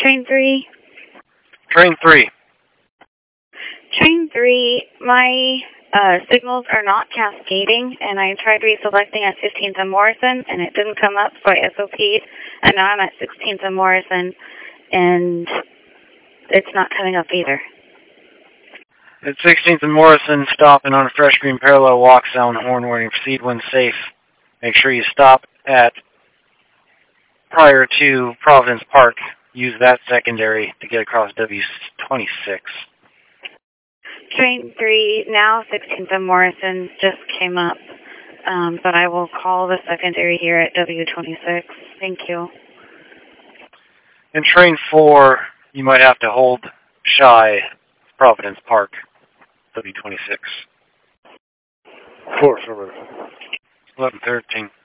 Train 3. Train 3. Train 3, my signals are not cascading, and I tried reselecting at 15th and Morrison, and it didn't come up, so I SOP'd, and now I'm at 16th and Morrison, and it's not coming up either. At 16th and Morrison, stopping on a fresh green parallel, walk sound horn warning, proceed when safe. Make sure you stop at prior to Providence Park. Use that secondary to get across W26. Train 3, now 16th and Morrison, just came up, but I will call the secondary here at W26. Thank you. In Train 4, you might have to hold shy Providence Park, W26. 4, affirmative. 1113.